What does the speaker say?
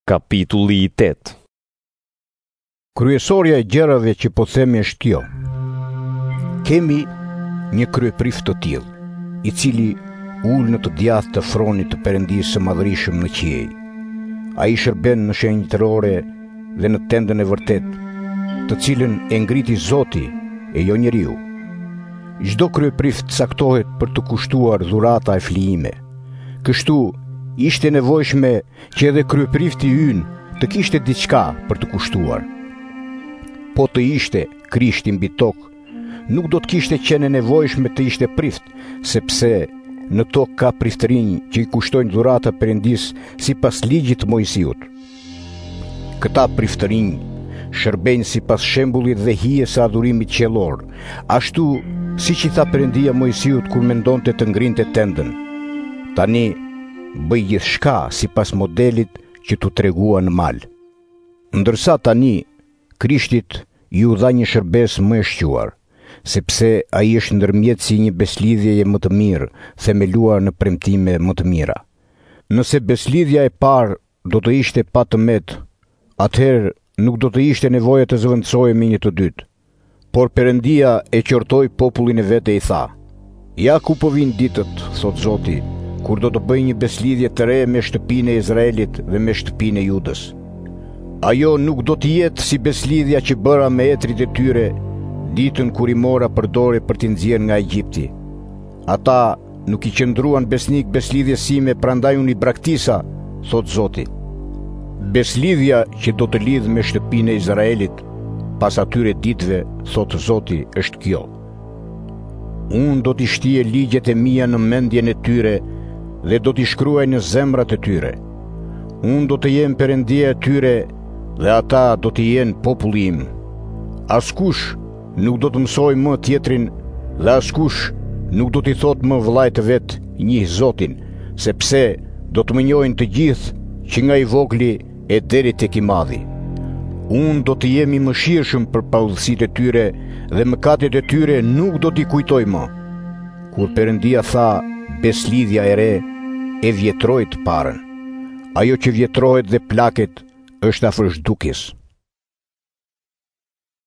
Kapitulli 8. Kryesorja e gjërave që po themi është kjo. Kemi një kryeprift të tillë, i cili ul në të djathtë të fronit të Perëndisë së Madhërisëm në qiej. Ai shërben në shenjë terrore dhe në tendën e vërtet, të cilën e ngriti Zoti e jo njeriu. Çdo kryeprift caktohet për të kushtuar dhurata e flijime. Kështu ishte nevojshme që edhe kryeprifti ynë të kishte diçka për të kushtuar. Po të ishte Krishti mbi tokë, nuk do të kishte qenë nevojshme të ishte prift, sepse në tokë ka priftërinj që i kushtojnë dhurata Perëndisë sipas ligjit të Mojsiut. Këta priftërinj shërbejnë sipas shembullit dhe hijes së adhurimit qiellor, ashtu siç i tha Perëndia Mojsiut kur mendonte të ngrinte tendën. Tani bëj gjithçka sipas modelit që t'u tregua në mal. Ndërsa tani Krishtit ju dha një shërbes më e shquar, sepse ai është ndërmjetësi i një beslidhjeje më të mirë, themeluar në premtime më të mira. Nëse beslidhja e parë do të ishte pa tëmet, atëherë nuk do të ishte nevojë të zëvendësohemi një të dytë. Por Perëndia e qortoi popullin e vet e i tha: "Ja ku po vijnë ditët, thot Zoti, kur do të bëj një beslidhje të re me shtëpinë e Izraelit dhe me shtëpinë e Judës. Ajo nuk do të jetë si beslidhja që bëra me etrit e tyre ditën kur i mora për dorë për t'i nxjerrë nga Egjipti. Ata nuk i qëndruan besnik beslidhjes sime, prandaj unë i braktisa, thot Zoti. Beslidhja që do të lidh me shtëpinë e Izraelit pas atyre ditëve, thot Zoti, është kjo: Unë do t'i shtije ligjet e mia në mendjen e tyre dhe do t'i shkruaj në zemrat e tyre. Unë do të jem Perëndia e tyre dhe ata do të jenë populli im. Askush nuk do të mësoj më tjetrin dhe askush nuk do t'i thot më vllajt të vet, njih Zotin, sepse do të më njohin të gjithë, që nga i vogli e deri tek i madhi. Unë do të jem i mëshirshëm për paudhësitë e tyre dhe mëkatet e tyre nuk do t'i kujtoj më." Kur Perëndia tha beslidhja e re, e vjetroi të parën. Ajo që vjetrohet dhe plaket është afërzhdukjes.